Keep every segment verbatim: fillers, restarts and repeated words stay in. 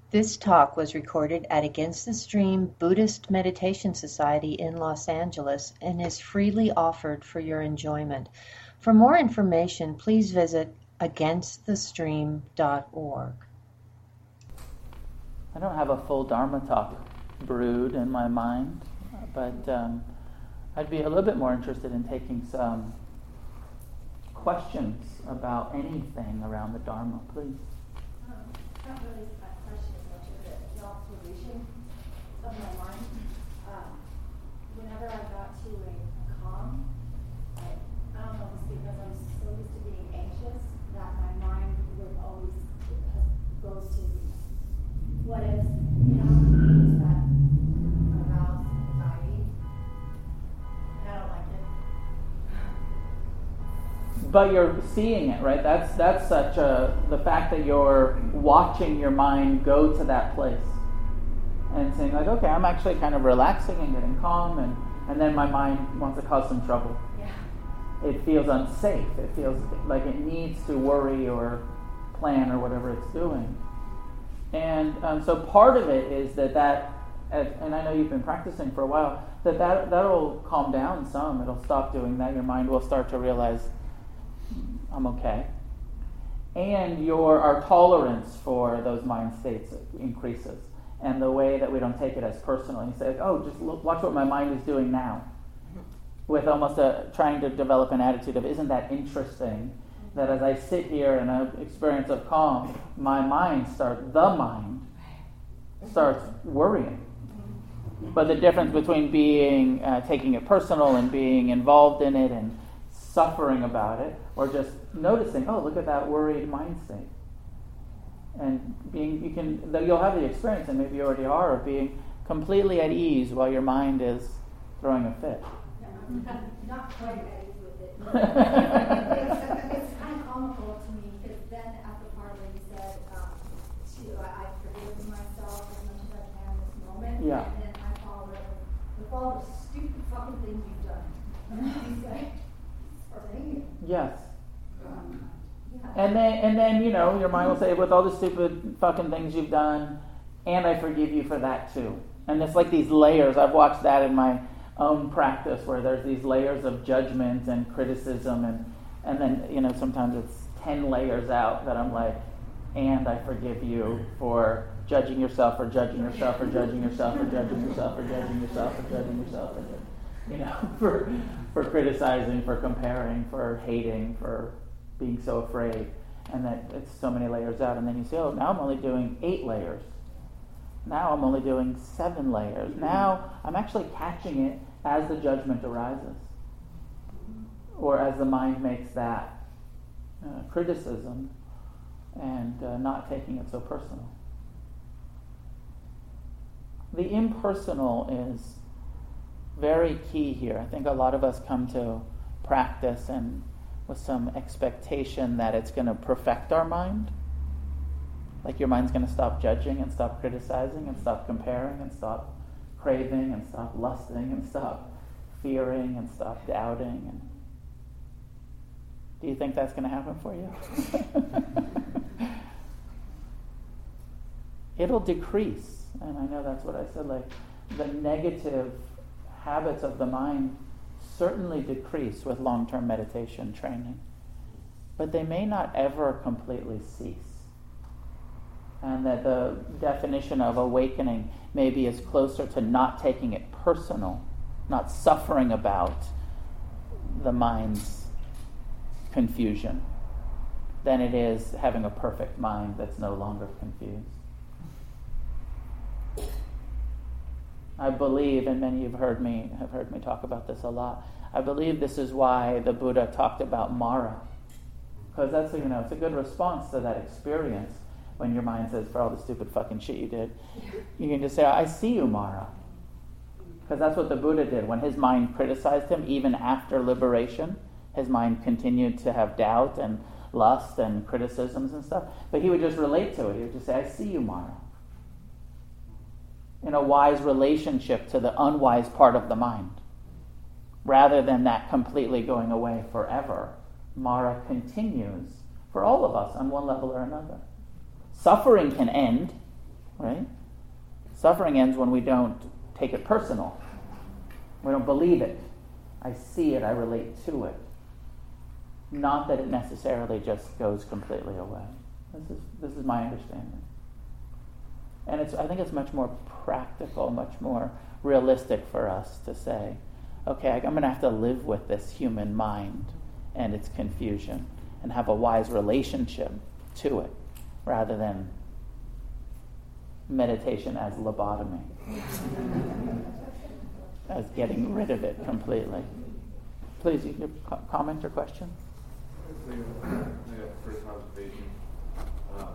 This talk was recorded at Against the Stream Buddhist Meditation Society in Los Angeles and is freely offered for your enjoyment. For more information, please visit against the stream dot org. I don't have a full Dharma talk brewed in my mind, but um, I'd be a little bit more interested in taking some questions about anything around the Dharma, please. Um, not really a question as much as it, the observation of my mind. Um, whenever I got to a, a calm, I, I don't know if it's because I'm so used to being anxious that my mind would always goes to what if, you know, things that arouse anxiety. And I don't like it. But you're seeing it, right? That's that's such a the fact that you're watching your mind go to that place and saying like, okay, I'm actually kind of relaxing and getting calm, and, and then my mind wants to cause some trouble. Yeah. It feels unsafe. It feels like it needs to worry or plan or whatever it's doing. And um, so part of it is that that, and I know you've been practicing for a while, that, that that'll calm down some. It'll stop doing that. Your mind will start to realize, I'm okay. And your our tolerance for those mind states increases. And the way that we don't take it as personal. You say, oh, just look, watch what my mind is doing now. With almost a trying to develop an attitude of, isn't that interesting? That as I sit here in an experience of calm, my mind starts, the mind starts worrying. But the difference between being, uh, taking it personal and being involved in it and suffering about it, or just noticing, oh, look at that worried mind state. And being, you can, you'll have the experience, and maybe you already are, of being completely at ease while your mind is throwing a fit. Not quite at ease with it. it's, it's kind of comical to me, because then at the part where you said, um, to, I, I've forgiven myself as much as I can in this moment, Yeah. and then I follow it with all the stupid fucking things you've done. You say, forgiving you. Yes. Um, yeah. And then, and then, you know, your mind will say, with all the stupid fucking things you've done, and I forgive you for that too. And it's like these layers. I've watched that in my own practice, where there's these layers of judgment and criticism, and and then, you know, sometimes it's ten layers out that I'm like, and I forgive you for judging yourself, or judging yourself, or judging yourself, or judging yourself, or judging yourself, or judging yourself, or, you know, for for criticizing, for comparing, for hating, for being so afraid, and that it's so many layers out. And then you say, oh, now I'm only doing eight layers. Now I'm only doing seven layers. Now I'm actually catching it as the judgment arises, or as the mind makes that uh, criticism, and uh, not taking it so personal. The impersonal is very key here. I think a lot of us come to practice and with some expectation that it's going to perfect our mind. Like your mind's going to stop judging and stop criticizing and stop comparing and stop craving and stop lusting and stop fearing and stop doubting. And do you think that's going to happen for you? It'll decrease. And I know that's what I said, like the negative habits of the mind certainly decrease with long-term meditation training, but they may not ever completely cease. And that the definition of awakening maybe is closer to not taking it personal, not suffering about the mind's confusion, than it is having a perfect mind that's no longer confused. I believe, and many of you have heard me have heard me talk about this a lot, I believe this is why the Buddha talked about Mara. Because that's, you know, it's a good response to that experience. When your mind says, for all the stupid fucking shit you did, you can just say, I see you, Mara. Because that's what the Buddha did. When his mind criticized him, even after liberation, his mind continued to have doubt and lust and criticisms and stuff. But he would just relate to it. He would just say, I see you, Mara. In a wise relationship to the unwise part of the mind. Rather than that completely going away forever, Mara continues for all of us on one level or another. Suffering can end, right? Suffering ends when we don't take it personal. We don't believe it. I see it, I relate to it. Not that it necessarily just goes completely away. This is this is my understanding. And it's I think it's much more practical, much more realistic for us to say, okay, I'm going to have to live with this human mind and its confusion and have a wise relationship to it, rather than meditation as lobotomy, as getting rid of it completely. Please, you can comment or question? I got first observation. Um,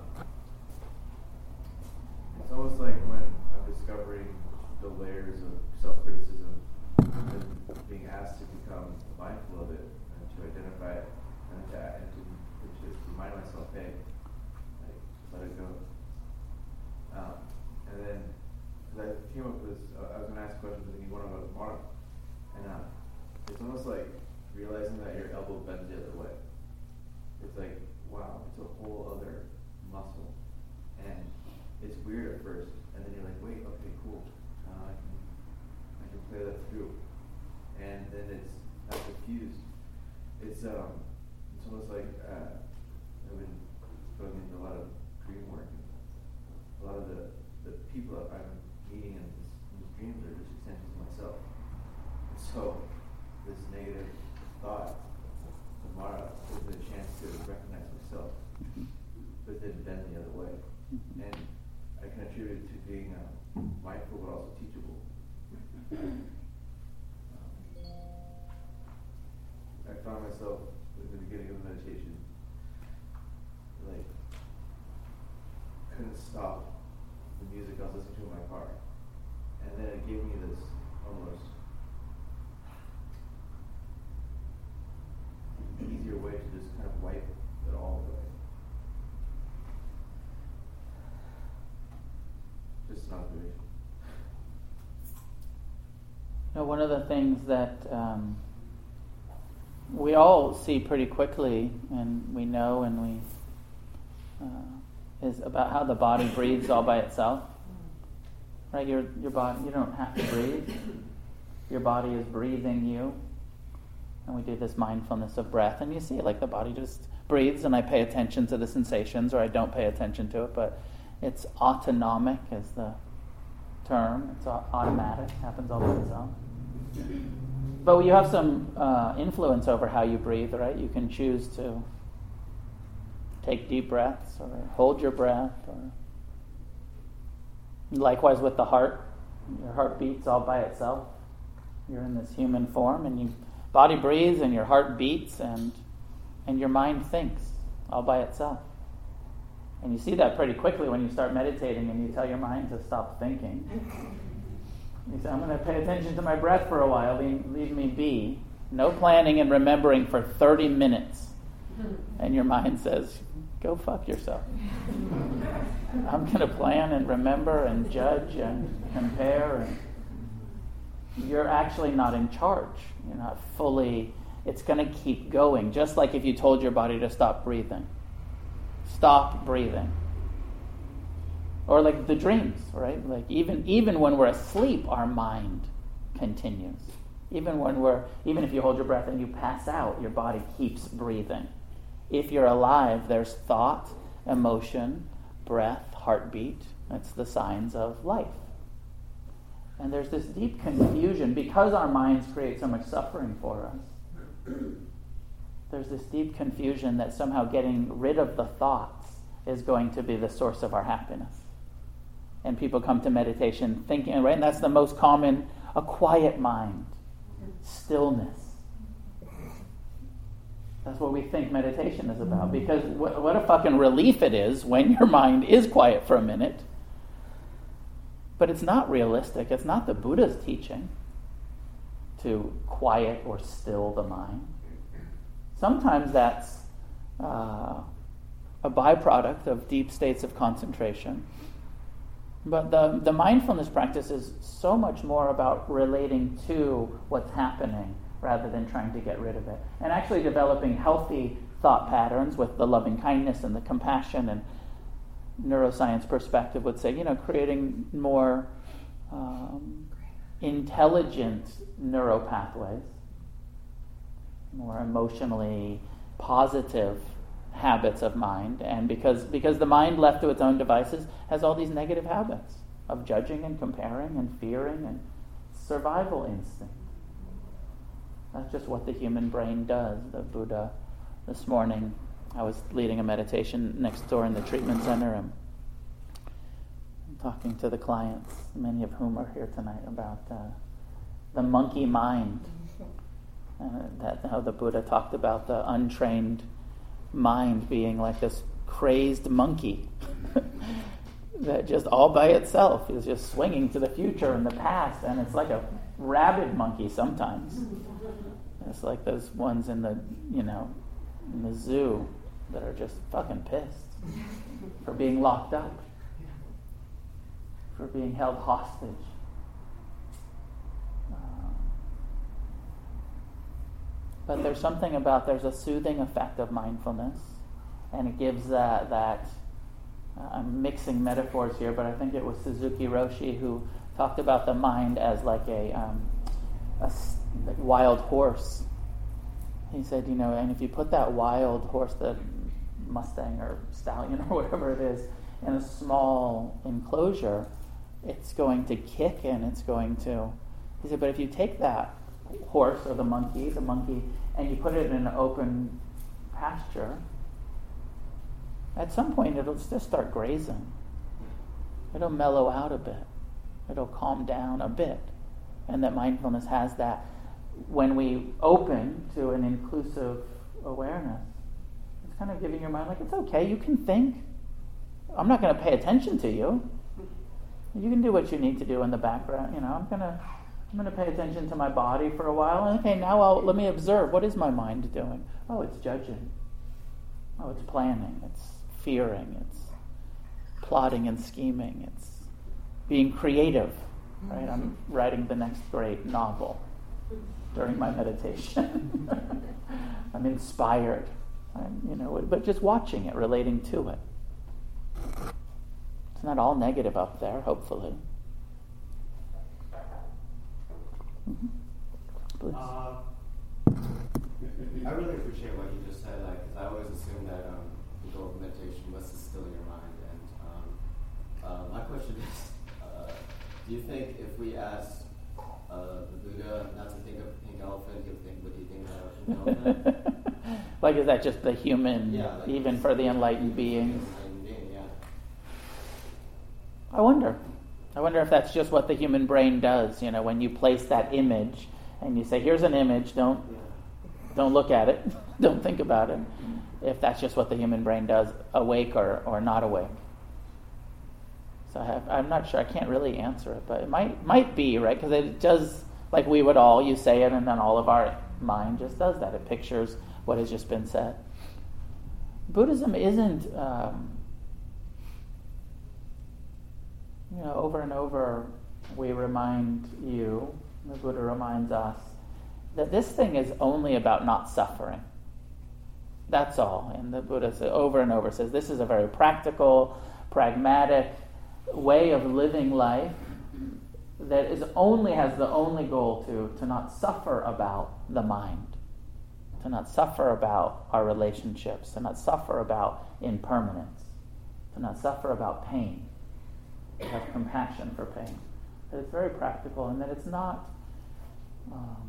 it's almost like when I'm discovering the layers of self-criticism and being asked to become mindful of it and to identify it and to, and to, and to remind myself, hey, like, let it go. Um, and then, because I came up with this, uh, I was going to ask questions and you want about tomorrow. And uh, it's almost like realizing that your elbow bends the other way. It's like, wow, it's a whole other muscle. And it's weird at first. And then you're like, wait, okay, cool. Now I can, I can play that through. And then it's not confused. It's um, it's almost like uh, I've been going into a lot of dream work. A lot of the, the people that I'm meeting in, this, in these dreams are just extensions of myself. And so this negative thought, tomorrow, gives me a chance to recognize myself, but then bend the other way. And I can attribute it to being uh, mindful but also teachable. Um, I found myself in the beginning of meditation, like, couldn't stop the music I was listening to in my car. And then it gave me this almost easier way to just kind of wipe it all away. Just an observation. Now, one of the things that um, we all see pretty quickly, and we know, and we uh, is about how the body breathes all by itself. Right? Your your body, you don't have to breathe. Your body is breathing you. And we do this mindfulness of breath, and you see it, like the body just breathes, and I pay attention to the sensations, or I don't pay attention to it, but it's autonomic is the term. It's automatic, happens all by itself. But you have some uh, influence over how you breathe, right? You can choose to take deep breaths, or hold your breath, or likewise with the heart. Your heart beats all by itself. You're in this human form, and you body breathes and your heart beats and and your mind thinks all by itself. And you see that pretty quickly when you start meditating and you tell your mind to stop thinking. You say, I'm going to pay attention to my breath for a while, leave, leave me be. No planning and remembering for thirty minutes. And your mind says, go fuck yourself. I'm going to plan and remember and judge and compare, and you're actually not in charge. You're not fully, it's going to keep going. Just like if you told your body to stop breathing. Stop breathing. Or like the dreams, right? Like even even when we're asleep, our mind continues. Even when we're, even if you hold your breath and you pass out, your body keeps breathing. If you're alive, there's thought, emotion, breath, heartbeat. That's the signs of life. And there's this deep confusion because our minds create so much suffering for us. There's this deep confusion that somehow getting rid of the thoughts is going to be the source of our happiness. And people come to meditation thinking, right? And that's the most common, a quiet mind, stillness. That's what we think meditation is about. Because what, what a fucking relief it is when your mind is quiet for a minute. But it's not realistic. It's not the Buddha's teaching to quiet or still the mind. Sometimes that's uh, a byproduct of deep states of concentration. But the, the mindfulness practice is so much more about relating to what's happening rather than trying to get rid of it. And actually developing healthy thought patterns with the loving kindness and the compassion and neuroscience perspective would say, you know, creating more um, intelligent neural pathways, more emotionally positive habits of mind, and because because the mind left to its own devices has all these negative habits of judging and comparing and fearing and survival instinct. That's just what the human brain does. The Buddha, this morning, I was leading a meditation next door in the treatment center, and I'm talking to the clients, many of whom are here tonight, about uh, the monkey mind. Uh, that how the Buddha talked about the untrained mind being like this crazed monkey that just all by itself is just swinging to the future and the past, and it's like a rabid monkey sometimes. It's like those ones in the, you know, in the zoo that are just fucking pissed for being locked up, for being held hostage. Um, but there's something about, there's a soothing effect of mindfulness, and it gives that, that uh, I'm mixing metaphors here, but I think it was Suzuki Roshi who talked about the mind as like a, um, a like wild horse. He said, you know, and if you put that wild horse, the Mustang or stallion or whatever it is, in a small enclosure, it's going to kick and it's going to... He said, but if you take that horse or the monkey, the monkey, and you put it in an open pasture, at some point it'll just start grazing. It'll mellow out a bit. It'll calm down a bit. And that mindfulness has that. When we open to an inclusive awareness, it's kind of giving your mind, like, it's okay, you can think. I'm not going to pay attention to you. You can do what you need to do in the background. You know, I'm going to I'm going to pay attention to my body for a while. Okay, now I'll, let me observe. What is my mind doing? Oh, it's judging. Oh, it's planning. It's fearing. It's plotting and scheming. It's being creative. Right? I'm writing the next great novel during my meditation. I'm inspired. I'm, you know, but just watching it, relating to it. It's not all negative up there, hopefully. Mm-hmm. Please. Uh, I really appreciate what you just said. Like, 'cause I always assume that um, the goal of meditation was to still your mind. And um, uh, my question is, uh, do you think if we asked uh, the Buddha not to think of a pink elephant, he'll think, would he think about a pink elephant? Like, is that just the human, yeah, like even for the enlightened beings? Enlightened being, yeah. I wonder. I wonder if that's just what the human brain does. You know, when you place that image and you say, "Here's an image. Don't, yeah. don't look at it. Don't think about it." If that's just what the human brain does, awake or, or not awake. So I have, I'm not sure. I can't really answer it, but it might might be, right? Because it does, like we would all. You say it, and then all of our mind just does that. It pictures what has just been said. Buddhism isn't, um, you know, over and over we remind you, the Buddha reminds us, that this thing is only about not suffering. That's all. And the Buddha says, over and over says this is a very practical, pragmatic way of living life that is only has the only goal to, to not suffer about the mind. To not suffer about our relationships, to not suffer about impermanence, to not suffer about pain, to have compassion for pain. That it's very practical, and that it's not, um,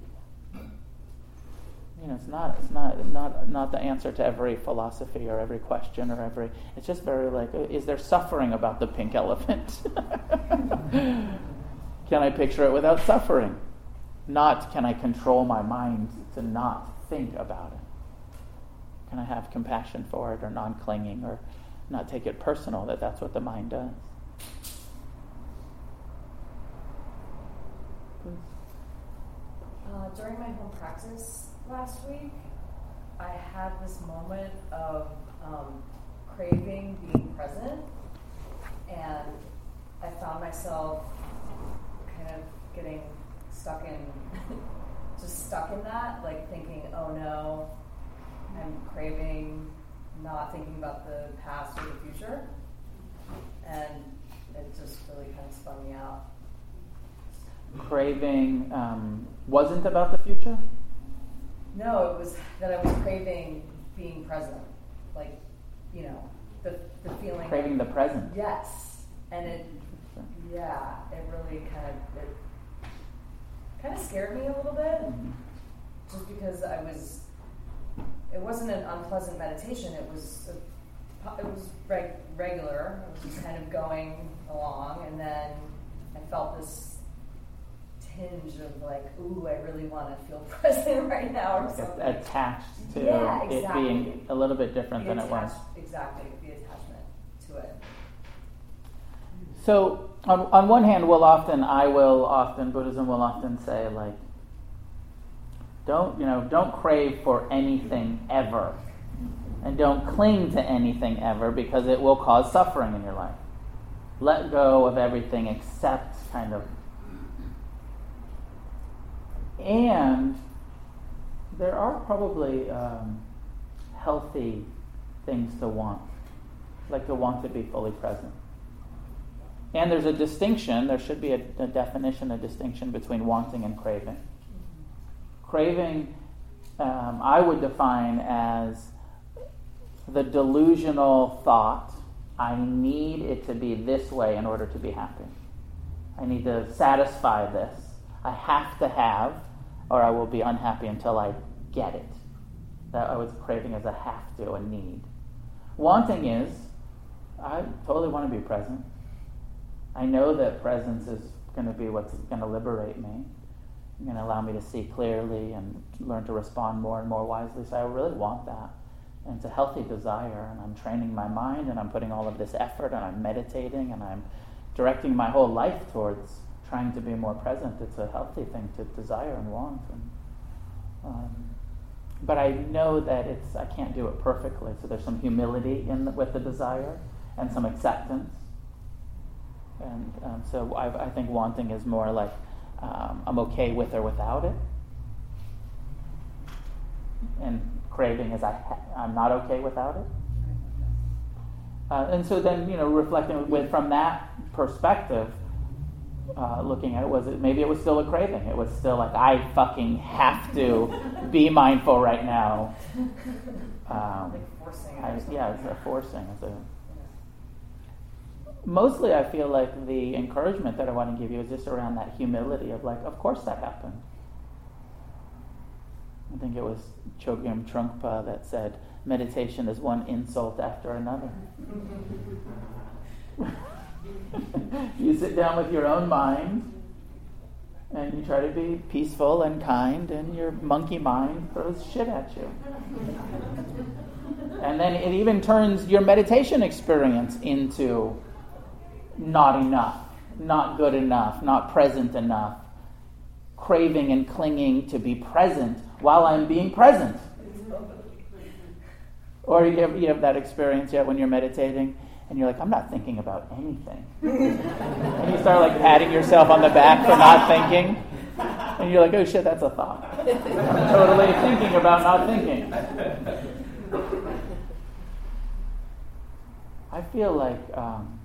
you know, it's not, it's not, not, not the answer to every philosophy or every question or every. It's just very like, is there suffering about the pink elephant? Can I picture it without suffering? Not can I control my mind to not think about it? Can I have compassion for it, or non-clinging, or not take it personal that that's what the mind does? Uh, during my home practice last week, I had this moment of um, craving being present, and I found myself kind of getting stuck in just stuck in that, like thinking, oh no, I'm craving, not thinking about the past or the future. and it just really kind of spun me out. Craving um, wasn't about the future? No, it was that I was craving being present. Like, you know, the the feeling. Craving of, the present. Yes. And it, yeah, it really kind of, it kind of scared me a little bit. Mm-hmm. Just because I was, it wasn't an unpleasant meditation. It was, a, it was reg- regular. I was just kind of going along, and then I felt this tinge of like, ooh, I really want to feel present right now, or something. Attached to yeah, it exactly. being a little bit different the than it was. Exactly, the attachment to it. So, on, on one hand, we'll often, I will often, Buddhism will often say, like, don't, you know, don't crave for anything ever. And don't cling to anything ever, because it will cause suffering in your life. Let go of everything except kind of. And there are probably um, healthy things to want, like to want to be fully present. And there's a distinction, there should be a, a definition, a distinction between wanting and craving. Craving, um, I would define as the delusional thought, I need it to be this way in order to be happy. I need to satisfy this. I have to have, or I will be unhappy until I get it. That I was craving as a have to, a need. Wanting is, I totally want to be present. I know that presence is going to be what's going to liberate me. It's going to allow me to see clearly and learn to respond more and more wisely. So I really want that. And it's a healthy desire, and I'm training my mind, and I'm putting all of this effort, and I'm meditating, and I'm directing my whole life towards trying to be more present. It's a healthy thing to desire and want. And, um, but I know that it's I can't do it perfectly. So there's some humility in the, with the desire, and some acceptance. And um, so I, I think wanting is more like um, I'm okay with or without it. And craving is I ha- I'm not okay without it. Uh, and so then, you know, reflecting with from that perspective, uh, looking at it, was it maybe it was still a craving. It was still like, I fucking have to be mindful right now. Um, Like forcing it. I, yeah, it's a forcing. It's a, mostly I feel like the encouragement that I want to give you is just around that humility of like, of course that happened. I think it was Chogyam Trungpa that said, meditation is one insult after another. You sit down with your own mind and you try to be peaceful and kind, and your monkey mind throws shit at you. And then it even turns your meditation experience into not enough, not good enough, not present enough, craving and clinging to be present while I'm being present. Or you have, you have that experience yet when you're meditating and you're like, I'm not thinking about anything. And you start like patting yourself on the back for not thinking. And you're like, oh shit, that's a thought. I'm totally thinking about not thinking. I feel like um,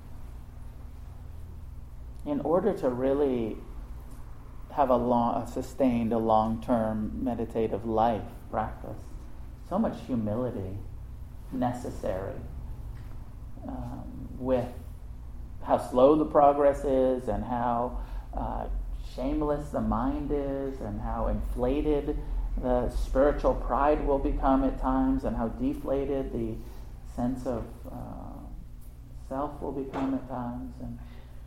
in order to really have a long, a sustained, a long-term meditative life practice, so much humility necessary um, with how slow the progress is, and how uh, shameless the mind is, and how inflated the spiritual pride will become at times, and how deflated the sense of uh, self will become at times, and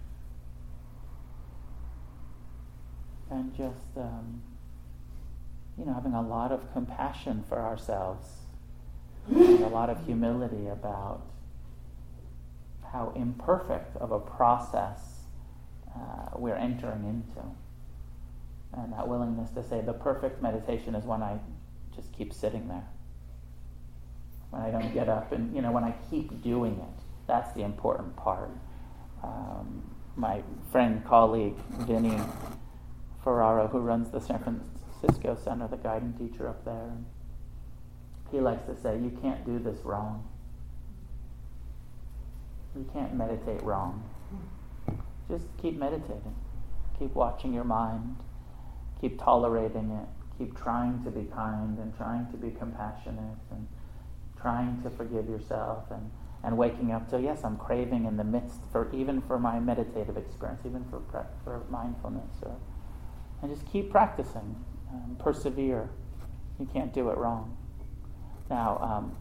and just um, you know, having a lot of compassion for ourselves, and a lot of humility about how imperfect of a process uh, we're entering into, and that willingness to say the perfect meditation is when I just keep sitting there, when I don't get up, and you know, when I keep doing it. That's the important part. Um, my friend, colleague, Vinny Ferraro, who runs the San Francisco Center, the guiding teacher up there, he likes to say, you can't do this wrong. You can't meditate wrong. Just keep meditating. Keep watching your mind. Keep tolerating it. Keep trying to be kind and trying to be compassionate and trying to forgive yourself and, and waking up to, yes, I'm craving in the midst, for even for my meditative experience, even for for mindfulness. Or, and just keep practicing. Um, persevere. You can't do it wrong. Now, um,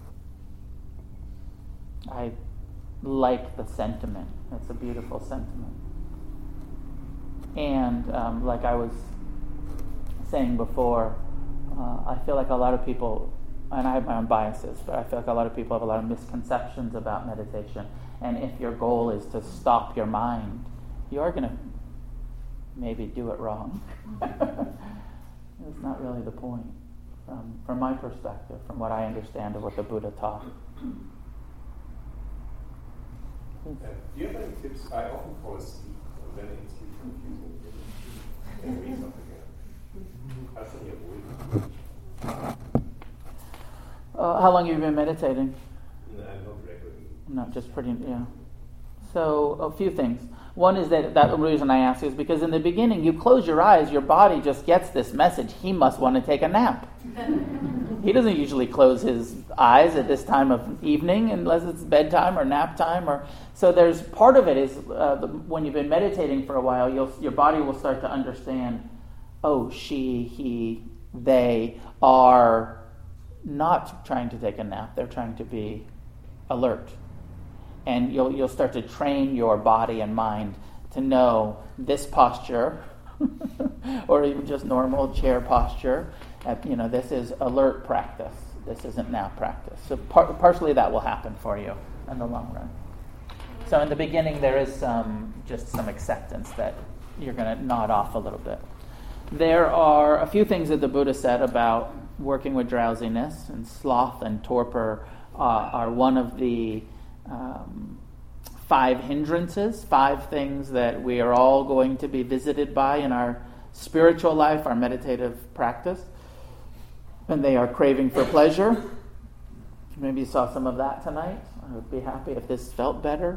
I like the sentiment. It's a beautiful sentiment. And um, like I was saying before, uh, I feel like a lot of people, and I have my own biases, but I feel like a lot of people have a lot of misconceptions about meditation. And if your goal is to stop your mind, you are going to maybe do it wrong. It's not really the point, from, from my perspective, from what I understand of what the Buddha taught. Uh, do you have any tips? I often fall asleep, and then it's confusing. And read something again. How should I avoid it? Uh, how long have you been meditating? No, not regularly. Not just pretty, yeah. So, a few things. One is that, that the reason I ask is because in the beginning, you close your eyes, your body just gets this message, he must want to take a nap. He doesn't usually close his eyes at this time of evening unless it's bedtime or nap time. Or so there's part of it is uh, the, when you've been meditating for a while, you'll, your body will start to understand, oh, she, he, they are not trying to take a nap. They're trying to be alert. And you'll you'll start to train your body and mind to know this posture, or even just normal chair posture. Uh, you know, this is alert practice. This isn't nap practice. So par- partially that will happen for you in the long run. So in the beginning, there is some just some acceptance that you're going to nod off a little bit. There are a few things that the Buddha said about working with drowsiness, and sloth and torpor uh, are one of the Um, five hindrances, five things that we are all going to be visited by in our spiritual life, our meditative practice. And they are craving for pleasure. Maybe you saw some of that tonight. I would be happy if this felt better.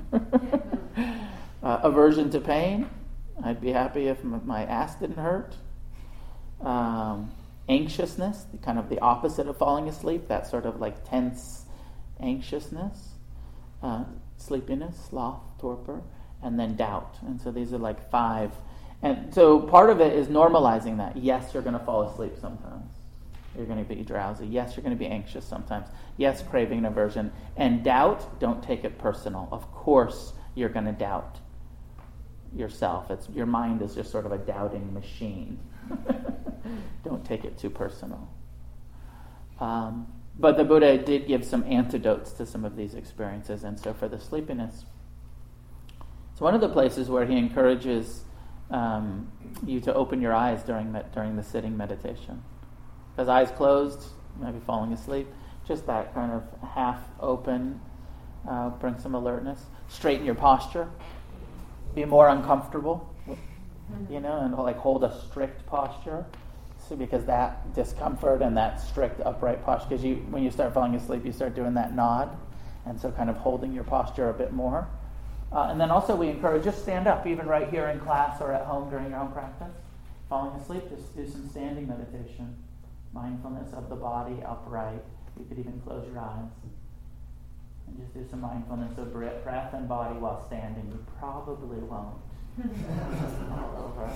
uh, aversion to pain. I'd be happy if m- my ass didn't hurt. Um, anxiousness, the kind of the opposite of falling asleep, that sort of like tense anxiousness. Uh, sleepiness, sloth, torpor, and then doubt. And so these are like five. And so part of it is normalizing that. Yes, you're going to fall asleep sometimes. You're going to be drowsy. Yes, you're going to be anxious sometimes. Yes, craving and aversion. And doubt, don't take it personal. Of course you're going to doubt yourself. It's your mind is just sort of a doubting machine. Don't take it too personal. Um, But the Buddha did give some antidotes to some of these experiences. And so for the sleepiness, it's one of the places where he encourages um, you to open your eyes during me- during the sitting meditation. Because eyes closed, maybe falling asleep, just that kind of half open, uh, bring some alertness. Straighten your posture. Be more uncomfortable, you know, and like hold a strict posture. Because that discomfort and that strict upright posture, because you, when you start falling asleep, you start doing that nod, and so kind of holding your posture a bit more. Uh, and then also we encourage, just stand up, even right here in class or at home during your own practice. Falling asleep, just do some standing meditation, mindfulness of the body upright. You could even close your eyes and just do some mindfulness of breath and body while standing. You probably won't. All over.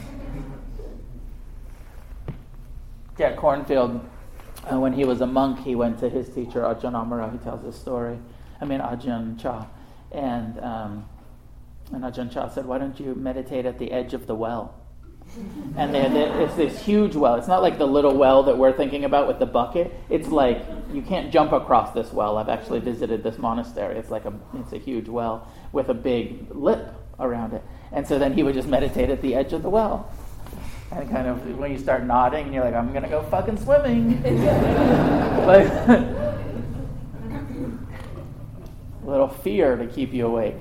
Jack Kornfield, uh, when he was a monk, he went to his teacher, Ajahn Amaro. He tells this story. I mean, Ajahn Chah. And, um, and Ajahn Chah said, why don't you meditate at the edge of the well? And they, they, it's this huge well. It's not like the little well that we're thinking about with the bucket. It's like you can't jump across this well. I've actually visited this monastery. It's like a it's a huge well with a big lip around it. And so then he would just meditate at the edge of the well. And kind of when you start nodding, and you're like, I'm gonna go fucking swimming. Like, a little fear to keep you awake.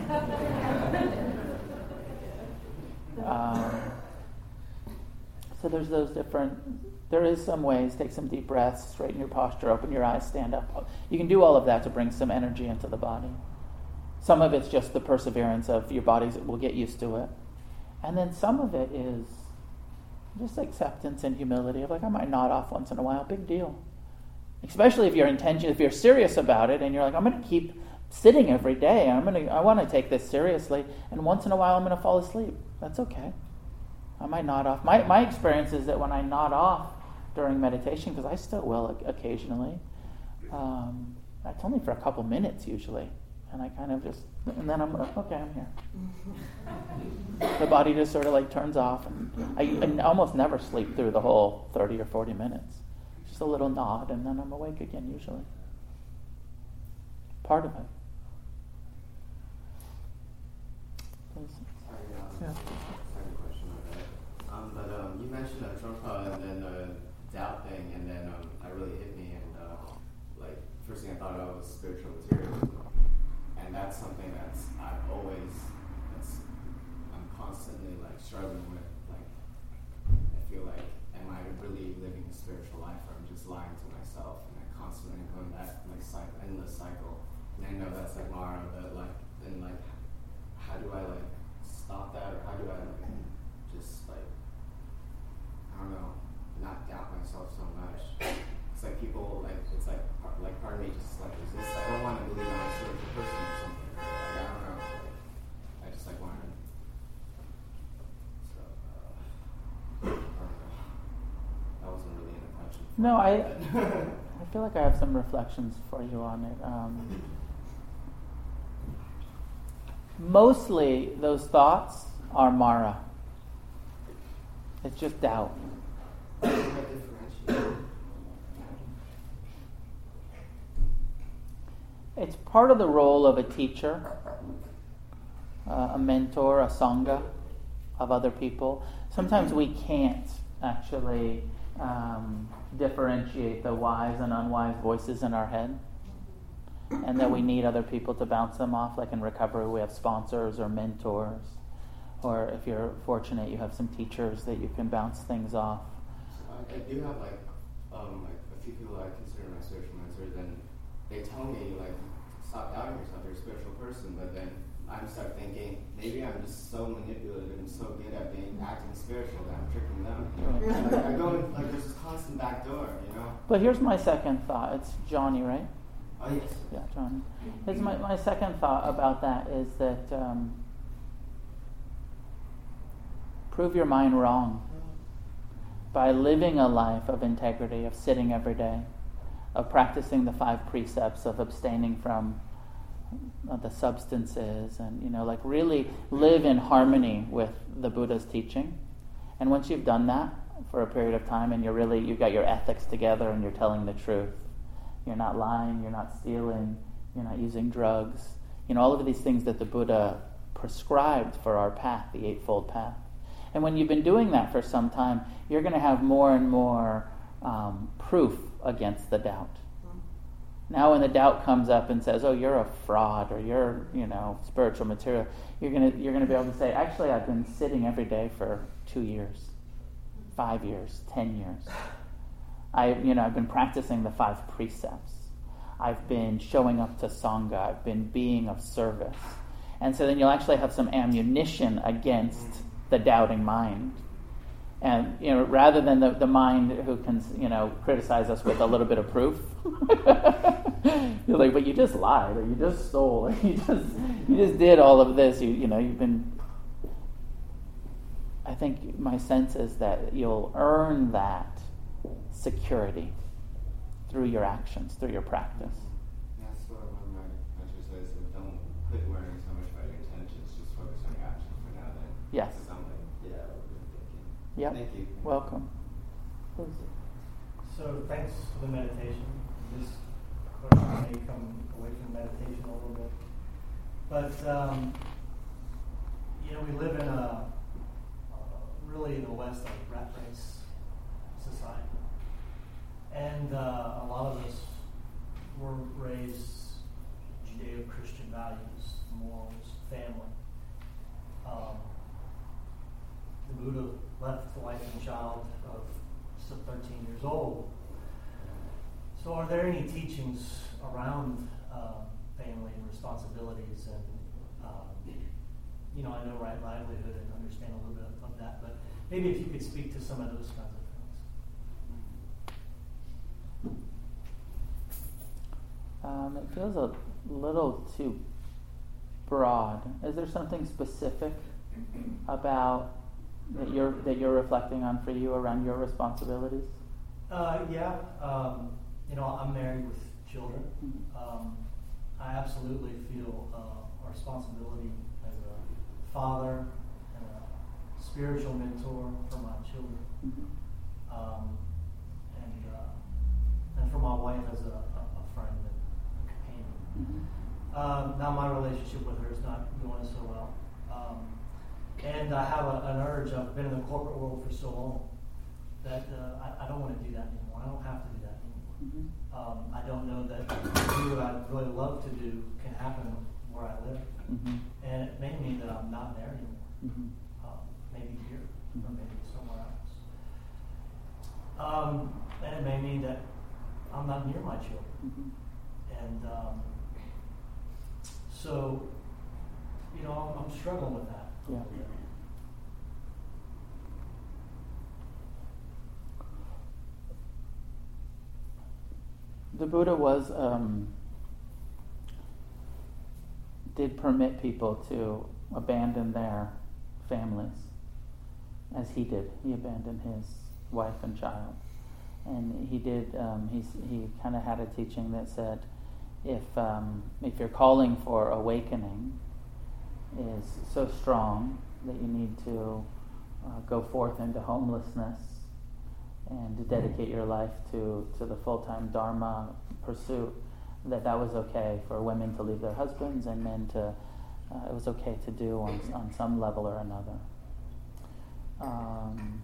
Um, so there's those different. There is some ways. Take some deep breaths, straighten your posture, open your eyes, stand up. You can do all of that to bring some energy into the body. Some of it's just the perseverance of your bodies will get used to it. And then some of it is just acceptance and humility of like, I might nod off once in a while, big deal. Especially if your intention, if you're serious about it and you're like, I'm going to keep sitting every day. I'm going to, I want to take this seriously. And once in a while I'm going to fall asleep. That's okay. I might nod off. My my experience is that when I nod off during meditation, because I still will occasionally, um, it's only for a couple minutes usually. And I kind of just, and then I'm, okay, I'm here. The body just sort of like turns off. And I, I almost never sleep through the whole thirty or forty minutes. Just a little nod, and then I'm awake again usually. Part of it. Please. Sorry, um, Yeah. second question on that. Um, but um, you mentioned a trungpa and then a doubt thing, and then um, that really hit me. And uh, like, first thing I thought about was spiritual materialism. And that's something that's I've always that's I'm constantly like struggling with. Like I feel like, am I really living a spiritual life, or I'm just lying to myself? And I constantly going back like cycle, endless cycle. And I know that's like Mara, but like then like how do I like stop that, or how do I like just like I don't know, not doubt myself so much? It's like people like it's like part, like part of me just like resists. I don't want to believe I'm a spiritual person or something. Like, I don't know. Like, I just like want to. So uh, I don't know. That wasn't really in the question. No, I I feel like I have some reflections for you on it. Um, mostly those thoughts are Mara. It's just doubt. How do I differentiate? It's part of the role of a teacher, uh, a mentor, a sangha of other people. Sometimes we can't actually um, differentiate the wise and unwise voices in our head, and that we need other people to bounce them off. Like in recovery, we have sponsors or mentors, or if you're fortunate, you have some teachers that you can bounce things off. I, I do have like um, like a few people I consider my spiritual mentors, and they tell me like stop doubting yourself, you're a spiritual person, but then I'm start thinking maybe I'm just so manipulative and so good at being acting spiritual that I'm tricking them. Like, I go in, like there's this constant back door, you know. But here's my second thought. It's Johnny, right? Oh yes. Yeah, Johnny. It's my my second thought about that is that um, prove your mind wrong by living a life of integrity, of sitting every day, of practicing the five precepts, of abstaining from uh, the substances, and you know, like really live in harmony with the Buddha's teaching. And once you've done that for a period of time, and you're really you've got your ethics together, and you're telling the truth, you're not lying, you're not stealing, you're not using drugs, you know, all of these things that the Buddha prescribed for our path, the Eightfold Path. And when you've been doing that for some time, you're going to have more and more um, proof against the doubt. Now when the doubt comes up and says, oh, you're a fraud, or you're, you know, spiritual material, you're going to you're going to be able to say, actually, I've been sitting every day for two years, five years, ten years. I, you know, I've been practicing the five precepts. I've been showing up to Sangha. I've been being of service. And so then you'll actually have some ammunition against the doubting mind. And, you know, rather than the, the mind who can, you know, criticize us with a little bit of proof, you're like, but you just lied, or you just stole, or you just you just did all of this. You you know, you've been. I think my sense is that you'll earn that security through your actions, through your practice. That's what one of my mentors says. Don't quit worrying so much about your intentions. Just focus on your actions for now. Then. Yes. So I'm like, yeah, I've been thinking. Yep. Thank you. Welcome. Please. So thanks for the meditation. This question may come away from meditation a little bit, but um, you know, we live in a uh, really in the West a rat race society, and uh, a lot of us were raised Judeo-Christian values, morals, family. Um, the Buddha left the wife and child of thirteen years old. So are there any teachings around uh, family and responsibilities and um, you know, I know right livelihood and understand a little bit of that, but maybe if you could speak to some of those kinds of things. Um, it feels a little too broad. Is there something specific about that you're that you're reflecting on for you around your responsibilities? Uh, yeah, um, you know, I'm married with children. Mm-hmm. Um, I absolutely feel uh, a responsibility as a father and a spiritual mentor for my children, Mm-hmm. um, and uh, and for my wife as a, a, a friend and a companion. Mm-hmm. Um, now my relationship with her is not going so well. Um, and I have a, an urge, I've been in the corporate world for so long, that uh, I, I don't want to do that anymore. I don't have to do that anymore. Mm-hmm. Um, I don't know that to do what I really love to do can happen where I live. Mm-hmm. And it may mean that I'm not there anymore. Mm-hmm. Um, maybe here, Mm-hmm. or maybe somewhere else. Um, and it may mean that I'm not near my children. Mm-hmm. And um, so, you know, I'm, I'm struggling with that. a Yeah. little bit. The Buddha was um, did permit people to abandon their families, as he did. He abandoned his wife and child, and he did. Um, he he kind of had a teaching that said, if um, if your calling for awakening is so strong that you need to uh, go forth into homelessness and to dedicate your life to, to the full-time Dharma pursuit, that that was okay for women to leave their husbands and men to, uh, it was okay to do on, on some level or another. Um,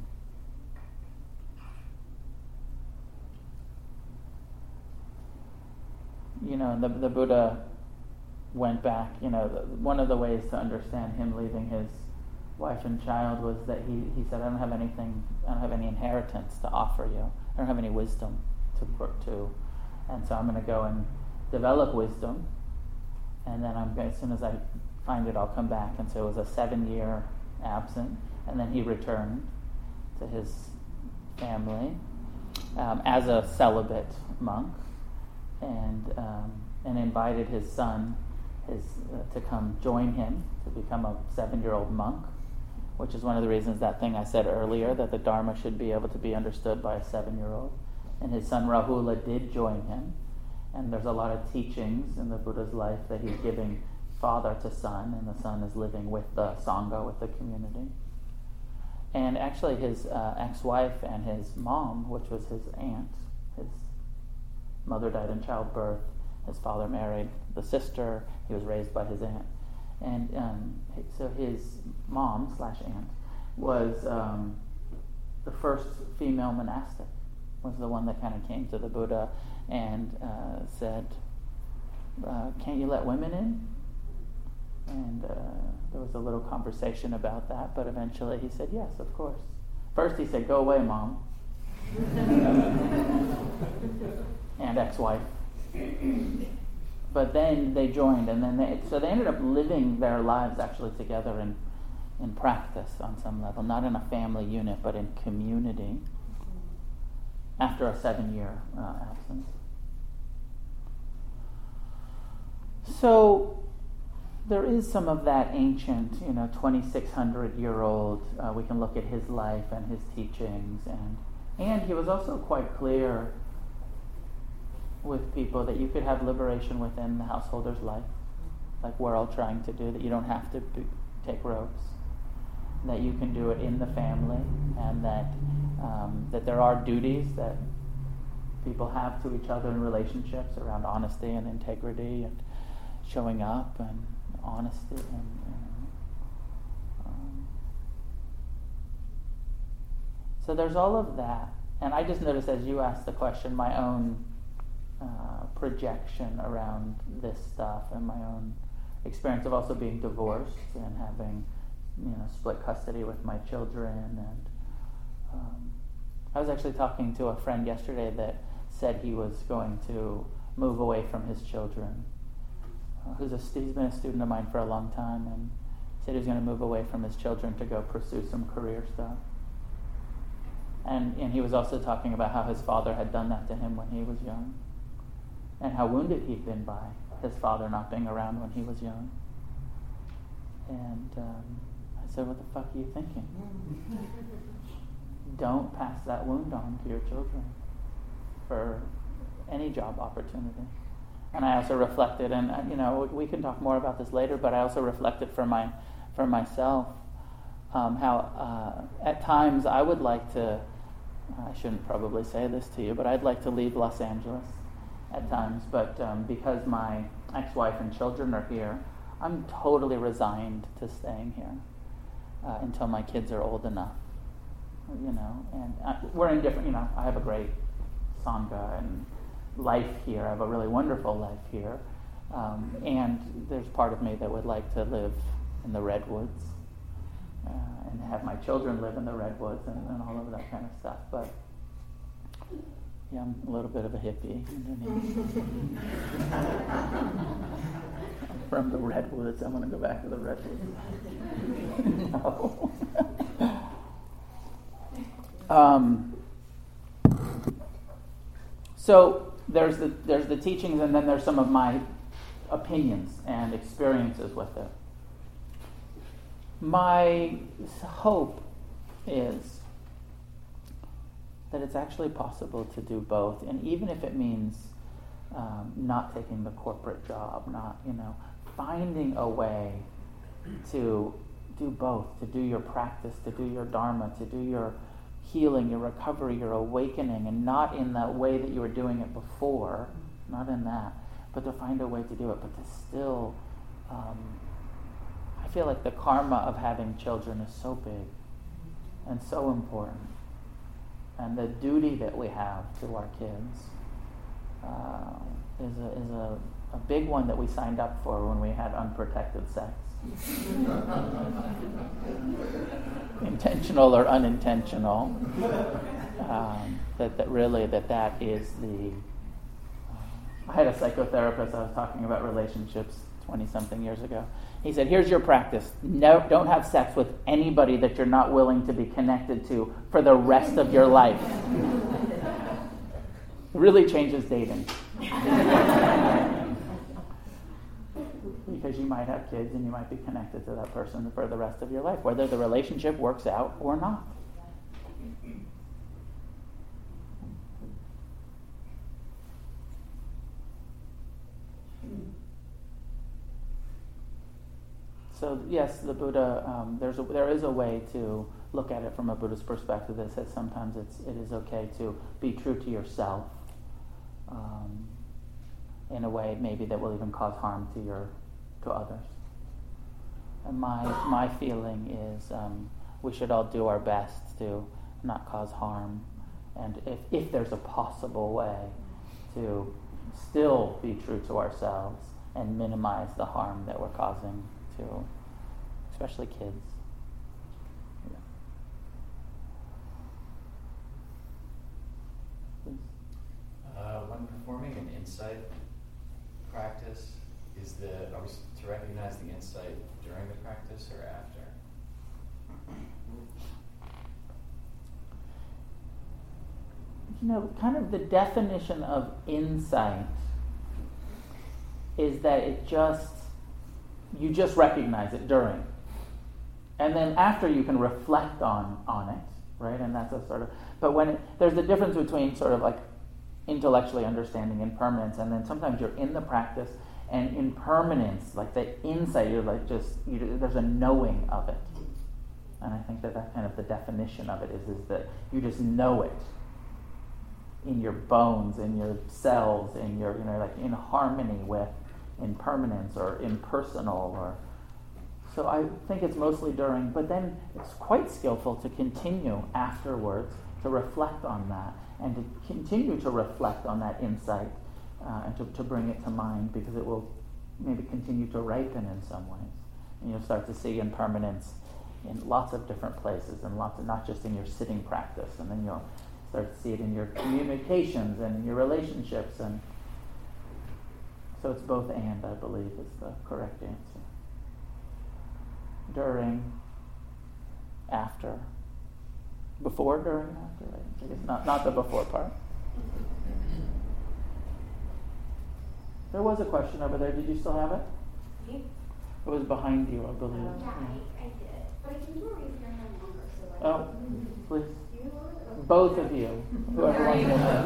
you know, the, the Buddha went back, you know, the, one of the ways to understand him leaving his wife and child was that he, he said, I don't have anything, I don't have any inheritance to offer you. I don't have any wisdom to to, and so I'm going to go and develop wisdom, and then I'm as soon as I find it, I'll come back. And so it was a seven-year absent, and then he returned to his family um, as a celibate monk, and um, and invited his son his uh, to come join him to become a seven-year-old monk, which is one of the reasons that thing I said earlier, that the Dharma should be able to be understood by a seven-year-old. And his son Rahula did join him, and there's a lot of teachings in the Buddha's life that he's giving father to son, and the son is living with the Sangha, with the community. And actually his uh, ex-wife and his mom, which was his aunt, his mother died in childbirth, his father married the sister, he was raised by his aunt. And um, so his mom slash aunt was um, the first female monastic, was the one that kind of came to the Buddha and uh, said, uh, can't you let women in? And uh, there was a little conversation about that, but eventually he said, yes, of course. First he said, go away, Mom. And ex-wife. But then they joined, and then they, so they ended up living their lives actually together in, in practice on some level, not in a family unit, but in community, after a seven-year uh, absence. So there is some of that ancient, you know, twenty-six hundred year old, uh, we can look at his life and his teachings, and and he was also quite clear with people that you could have liberation within the householder's life, like we're all trying to do, that you don't have to be, take robes, that you can do it in the family, and that um, that there are duties that people have to each other in relationships around honesty and integrity and showing up and honesty and, and um, so there's all of that. And I just noticed as you asked the question, my own uh, projection around this stuff and my own experience of also being divorced and having, you know, split custody with my children. And um, I was actually talking to a friend yesterday that said he was going to move away from his children uh, who's a stu- he's been a student of mine for a long time, and said he was going to move away from his children to go pursue some career stuff. And and he was also talking about how his father had done that to him when he was young, and how wounded he'd been by his father not being around when he was young. And um, I said, what the fuck are you thinking? Don't pass that wound on to your children for any job opportunity. And I also reflected, and uh, you know, we can talk more about this later, but I also reflected for my, for myself, um, how uh, at times I would like to, I shouldn't probably say this to you, but I'd like to leave Los Angeles at times, but um, because my ex-wife and children are here, I'm totally resigned to staying here uh, until my kids are old enough, you know, and I, we're in different, you know, I have a great Sangha and life here. I have a really wonderful life here. Um, and there's part of me that would like to live in the redwoods uh, and have my children live in the redwoods and, and all of that kind of stuff. But yeah, I'm a little bit of a hippie. From the redwoods, I want to go back to the redwoods. No. um, so there's the there's the teachings, and then there's some of my opinions and experiences with it. My hope is that it's actually possible to do both, and even if it means um, not taking the corporate job, not, you know, finding a way to do both, to do your practice, to do your dharma, to do your healing, your recovery, your awakening, and not in the way that you were doing it before, not in that, but to find a way to do it, but to still, um, I feel like the karma of having children is so big and so important. And the duty that we have to our kids uh, is a is a, a big one that we signed up for when we had unprotected sex. Intentional or unintentional. Um, that, that really, that that is the... Uh, I had a psychotherapist, I was talking about relationships twenty-something years ago. He said, here's your practice. No, don't have sex with anybody that you're not willing to be connected to for the rest of your life. Really changes dating. Because you might have kids and you might be connected to that person for the rest of your life, whether the relationship works out or not. So yes, the Buddha. Um, there's a, there is a way to look at it from a Buddhist perspective that says sometimes it's it is okay to be true to yourself, um, in a way maybe that will even cause harm to your to others. And my my feeling is um, we should all do our best to not cause harm, and if if there's a possible way to still be true to ourselves and minimize the harm that we're causing to, especially kids. Yeah. Please. Uh, when performing an insight practice, is the are we to recognize the insight during the practice or after? You know, kind of the definition of insight is that it just you just recognize it during. And then after you can reflect on, on it, right? And that's a sort of, but when it, there's a difference between sort of like intellectually understanding impermanence, and then sometimes you're in the practice and impermanence, like the insight, you're like just, you, there's a knowing of it. And I think that that's kind of the definition of it is, is that you just know it in your bones, in your cells, in your, you know, like in harmony with impermanence or impersonal, or so I think it's mostly during, but then it's quite skillful to continue afterwards to reflect on that and to continue to reflect on that insight uh, and to, to bring it to mind, because it will maybe continue to ripen in some ways, and you'll start to see impermanence in lots of different places, and lots of, not just in your sitting practice, and then you'll start to see it in your communications and in your relationships. And So it's both and, I believe, is the correct answer. During, after. Before, during, after, right? I guess not, not the before part. There was a question over there. Did you still have it? Me? It was behind you, I believe. Yeah, I, I did. But I can do raise your hand longer, so like. Oh, please. You or- okay. Both of you. Whoever wants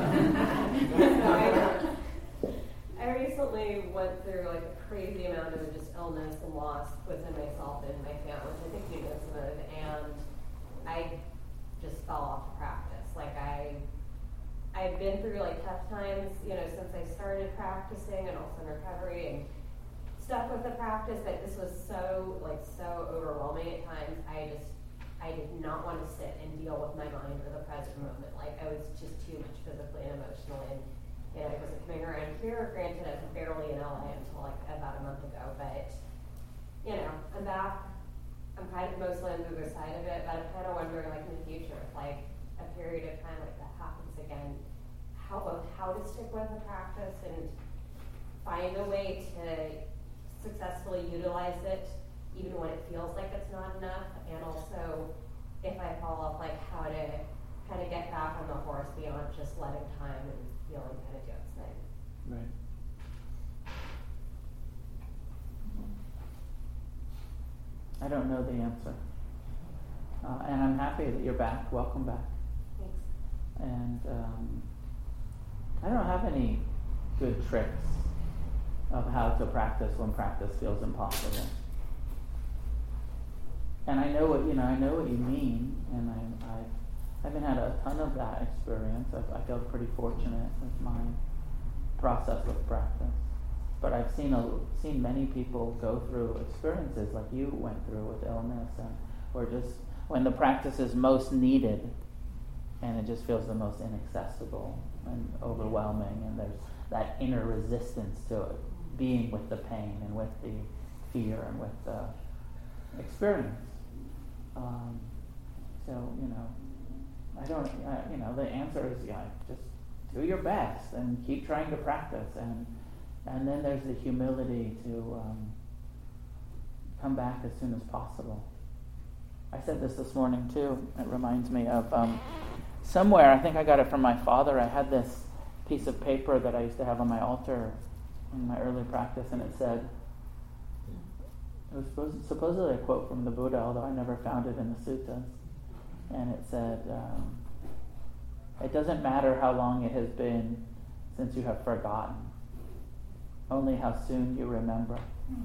to. I recently went through like a crazy amount of just illness and loss within myself and my family, which I think you know some of, and I just fell off the practice. Like I, I've been through like tough times, you know, since I started practicing and also in recovery and stuck with the practice, but this was so like so overwhelming at times. I just, I did not want to sit and deal with my mind or the present moment. Like I was just too much physically and emotionally. And, you know, I wasn't coming around here. Granted, I was barely in L A until like about a month ago, but you know, I'm back. I'm kind of mostly on the other side of it, but I'm kind of wondering, like in the future, if like a period of time like that happens again, how how to stick with the practice and find a way to successfully utilize it, even when it feels like it's not enough, and also if I fall off, like how to kind of get back on the horse beyond just letting time and feeling kind of do its thing. Right. I don't know the answer. Uh, and I'm happy that you're back. Welcome back. Thanks. And um, I don't have any good tricks of how to practice when practice feels impossible. And I know what you know. I know what you mean, and I, I haven't had a ton of that experience. I, I feel pretty fortunate with my process with practice. But I've seen a, seen many people go through experiences like you went through with illness, and or just when the practice is most needed, and it just feels the most inaccessible and overwhelming, and there's that inner resistance to it, being with the pain and with the fear and with the experience. Um, so you know, I don't. I, you know, the answer is yeah, just do your best and keep trying to practice, and and then there's the humility to um, come back as soon as possible. I said this this morning too. It reminds me of um, somewhere. I think I got it from my father. I had this piece of paper that I used to have on my altar in my early practice, and it said. It was supposed, supposedly a quote from the Buddha, although I never found it in the suttas. And it said, um, it doesn't matter how long it has been since you have forgotten, only how soon you remember.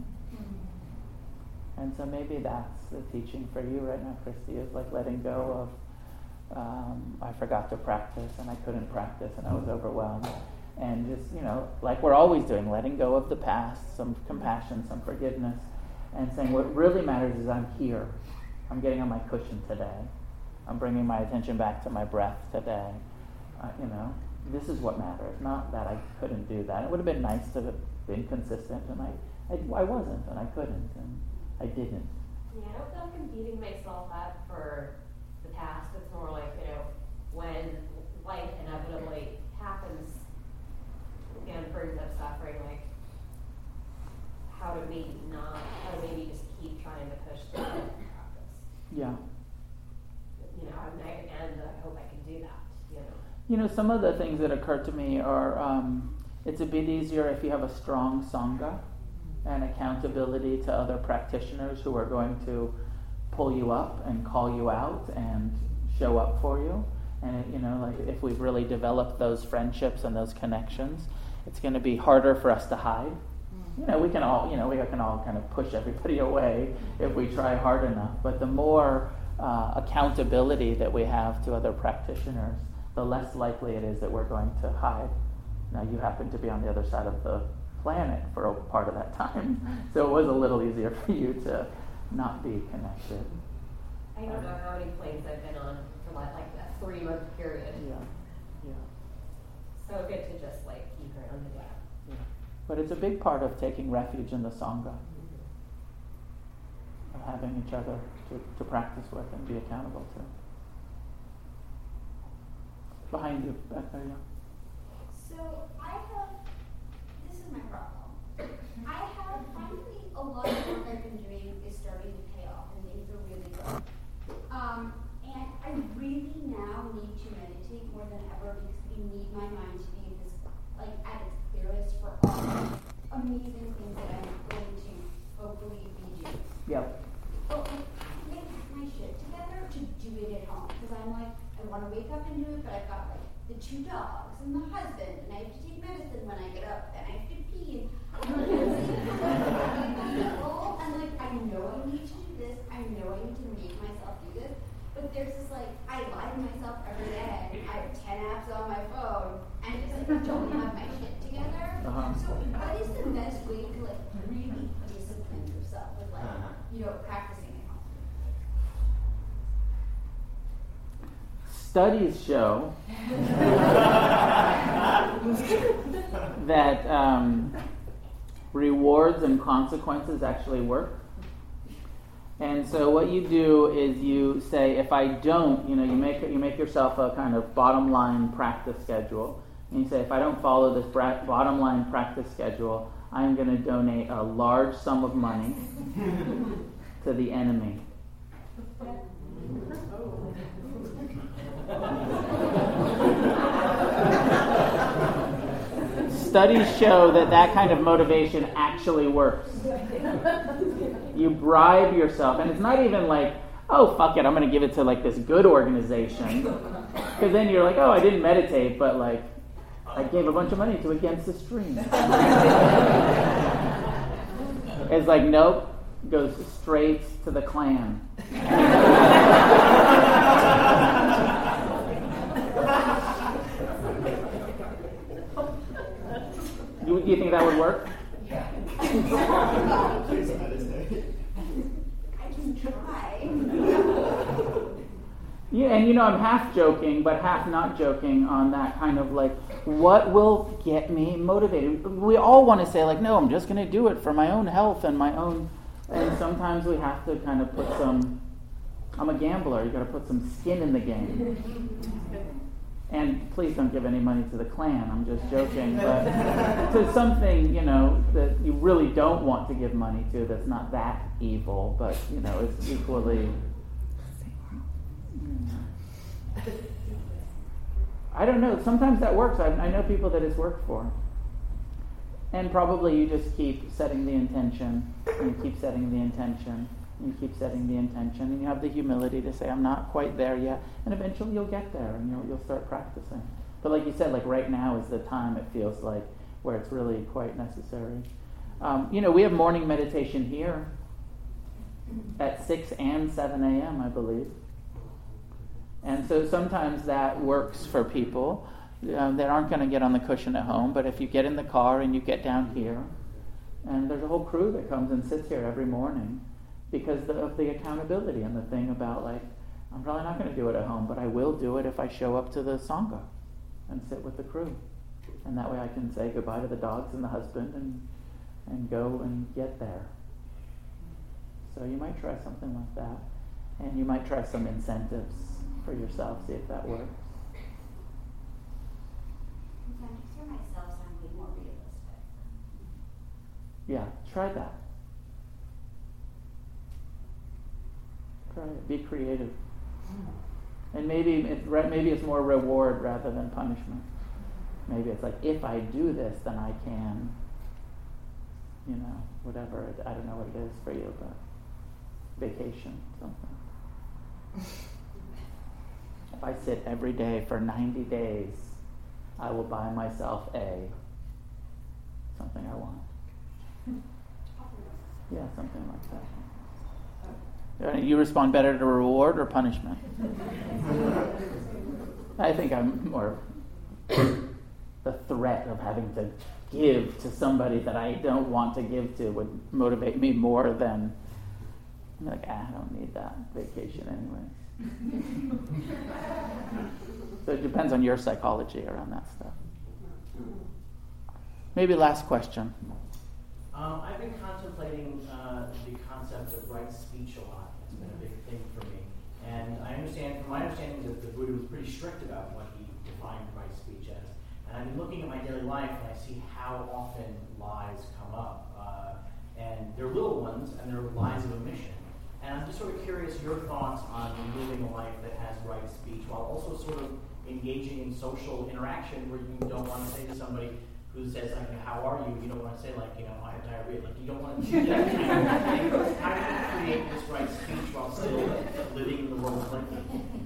And so maybe that's the teaching for you right now, Christy, is like letting go of, um, I forgot to practice and I couldn't practice and I was overwhelmed. And just, you know, like we're always doing, letting go of the past, some compassion, some forgiveness, and saying what really matters is I'm here. I'm getting on my cushion today. I'm bringing my attention back to my breath today. Uh, you know, this is what matters, not that I couldn't do that. It would have been nice to have been consistent, and I, I, I wasn't, and I couldn't, and I didn't. Yeah, I don't feel like I'm beating myself up for the past. It's more like, you know, when life inevitably happens and brings up suffering, like, how to maybe not, how to maybe just keep trying to push through the practice. Yeah. You know, I'm, I, and I hope I can do that, you know. You know, some of the things that occur to me are, um, it's a bit easier if you have a strong Sangha and accountability to other practitioners who are going to pull you up and call you out and show up for you. And, it, you know, like if we've really developed those friendships and those connections, it's going to be harder for us to hide. You know, we can all, you know, we can all kind of push everybody away if we try hard enough. But the more uh, accountability that we have to other practitioners, the less likely it is that we're going to hide. Now, you happen to be on the other side of the planet for a part of that time, so it was a little easier for you to not be connected. I don't know how many planes I've been on for like, like that three-month period. Yeah, yeah. So good to just like keep grounded. Yeah. Yeah. But it's a big part of taking refuge in the Sangha, of having each other to, to practice with and be accountable to. Behind you, back there, yeah. So I have, this is my problem. I have finally a lot of work I've been doing is starting to pay off, and things are really good. Um, and I really now need to meditate more than ever because I need my mind to be this, like, at its clearest for all the amazing things that I'm going to hopefully be doing. Yep. But like, get my shit together to do it at home because I'm like, I want to wake up and do it, but I've got like the two dogs and the husband, and I have to take medicine when I get up, and I have to pee. And like, I know I need to do this. I know I need to make myself do this. But there's this like, I lie to myself every day. I have ten apps on my phone, and it's like I don't have my shit together. Uh-huh. So what is the best way to like really discipline yourself with like, you know, practicing at home? Studies show that um, rewards and consequences actually work. And so what you do is you say, if I don't, you know, you make you make yourself a kind of bottom line practice schedule. And you say, if I don't follow this bra- bottom line practice schedule, I'm going to donate a large sum of money to the enemy. Studies show that that kind of motivation actually works. You bribe yourself, and it's not even like, oh, fuck it, I'm going to give it to like this good organization. Because then you're like, oh, I didn't meditate, but like, I gave a bunch of money to Against the Stream. It's like, nope, goes straight to the Klan. Do you think that would work? Yeah. I can try. Yeah, and you know, I'm half joking, but half not joking on that kind of like, what will get me motivated? We all want to say like, no, I'm just going to do it for my own health and my own, and sometimes we have to kind of put some, I'm a gambler, you got to put some skin in the game. And please don't give any money to the Klan, I'm just joking, but to something, you know, that you really don't want to give money to that's not that evil, but, you know, it's equally... I don't know, sometimes that works. I, I know people that it's worked for. And probably you just keep setting the intention, and you keep setting the intention, and you keep setting the intention, and you have the humility to say, I'm not quite there yet, and eventually you'll get there, and you'll, you'll start practicing. But like you said, like right now is the time, it feels like, where it's really quite necessary. Um, you know, we have morning meditation here at six and seven a.m., I believe. And so sometimes that works for people um, that aren't going to get on the cushion at home, but if you get in the car and you get down here, and there's a whole crew that comes and sits here every morning because the, of the accountability and the thing about like, I'm probably not going to do it at home, but I will do it if I show up to the Sangha and sit with the crew. And that way I can say goodbye to the dogs and the husband and, and go and get there. So you might try something like that. And you might try some incentives for yourself, see if that works. Incentives for myself sound way more realistic. Yeah, try that. Try it. Be creative. And maybe it, maybe it's more reward rather than punishment. Maybe it's like, if I do this, then I can, you know, whatever. It, I don't know what it is for you, but vacation, something. If I sit every day for ninety days, I will buy myself a something I want. Yeah, something like that. You respond better to reward or punishment? I think I'm more the threat of having to give to somebody that I don't want to give to would motivate me more than I'm like, ah, I don't need that vacation anyway. So it depends on your psychology around that stuff. Maybe last question. Um, I've been contemplating uh, the concept of right speech a lot. It's been a big thing for me. And I understand, from my understanding, that the Buddha was pretty strict about what he defined right speech as. And I've been looking at my daily life and I see how often lies come up. Uh, and they're little ones, and they're lines of omission. And I'm just sort of curious your thoughts on living a life that has right speech while also sort of engaging in social interaction where you don't want to say to somebody who says, like, how are you? You don't want to say, like, you know, I have diarrhea. Like, you don't want to do that kind of thing. How do you create this right speech while still living in the world of Lincoln?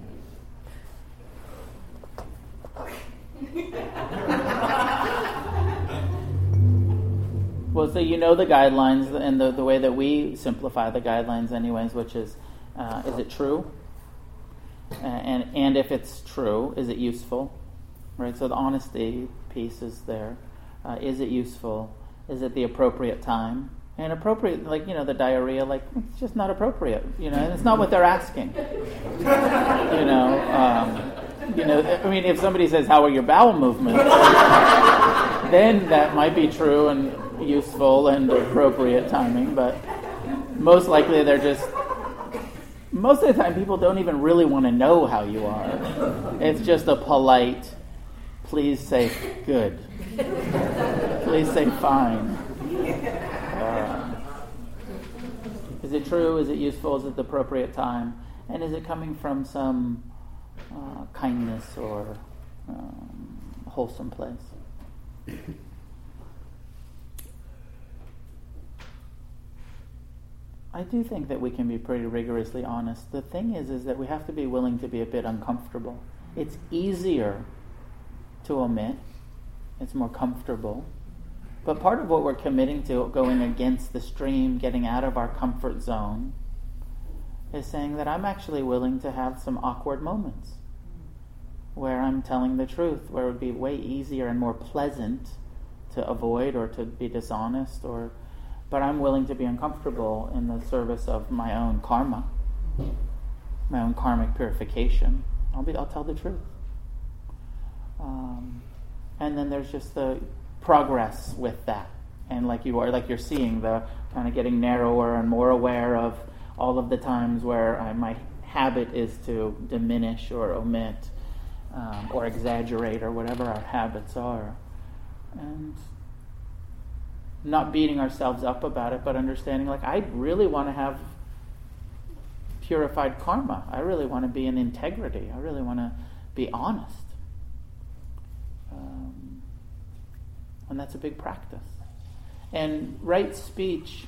Well, so you know the guidelines and the, the way that we simplify the guidelines anyways, which is, uh, is it true? Uh, and and if it's true, is it useful? Right, so the honesty piece is there. Uh, is it useful? Is it the appropriate time? And appropriate, like, you know, the diarrhea, like, it's just not appropriate, you know, and it's not what they're asking. you know, um, you know, I mean, if somebody says, how are your bowel movements? Then that might be true and useful and appropriate timing, but most likely they're just, most of the time people don't even really want to know how you are. It's just a polite, please say good. Please say fine. Uh, is it true? Is it useful? Is it the appropriate time? And is it coming from some uh, kindness or um, wholesome place? I do think that we can be pretty rigorously honest. The thing is, is that we have to be willing to be a bit uncomfortable. It's easier to omit. It's more comfortable. But part of what we're committing to, going against the stream, getting out of our comfort zone, is saying that I'm actually willing to have some awkward moments where I'm telling the truth, where it would be way easier and more pleasant to avoid or to be dishonest, or but I'm willing to be uncomfortable in the service of my own karma, my own karmic purification. I'll be I'll tell the truth. Um, and then there's just the progress with that, and like you are, like you're seeing the kind of getting narrower and more aware of all of the times where I, my habit is to diminish or omit um, or exaggerate or whatever our habits are, and not beating ourselves up about it, but understanding, like, I really want to have purified karma. I really want to be in integrity. I really want to be honest. Um, and that's a big practice. And right speech,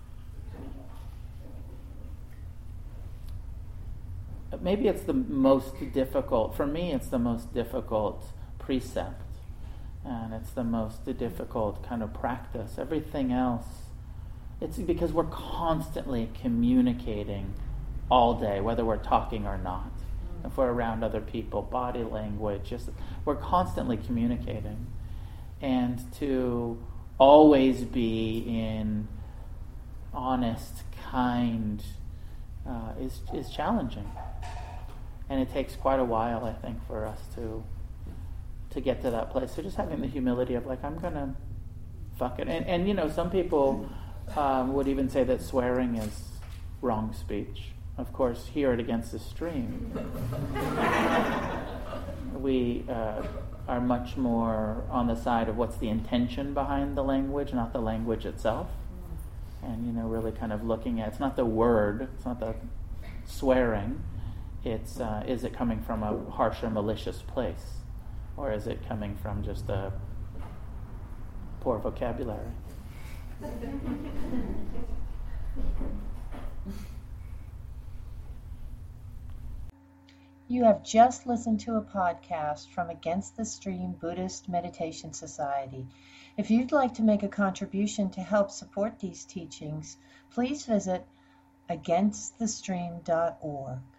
maybe it's the most difficult, for me it's the most difficult precept. And it's the most difficult kind of practice. Everything else, it's because we're constantly communicating all day, whether we're talking or not. If we're around other people, body language, just we're constantly communicating. And to always be in honest, kind, uh, is is challenging. And it takes quite a while, I think, for us to to get to that place. So just having the humility of, like, I'm gonna fuck it. And, and you know, some people um, would even say that swearing is wrong speech. Of course, hear it against the stream. we uh, are much more on the side of what's the intention behind the language, not the language itself. And, you know, really kind of looking at, it's not the word, it's not the swearing, it's, uh, is it coming from a harsh or malicious place? Or is it coming from just a poor vocabulary? You have just listened to a podcast from Against the Stream Buddhist Meditation Society. If you'd like to make a contribution to help support these teachings, please visit against the stream dot org.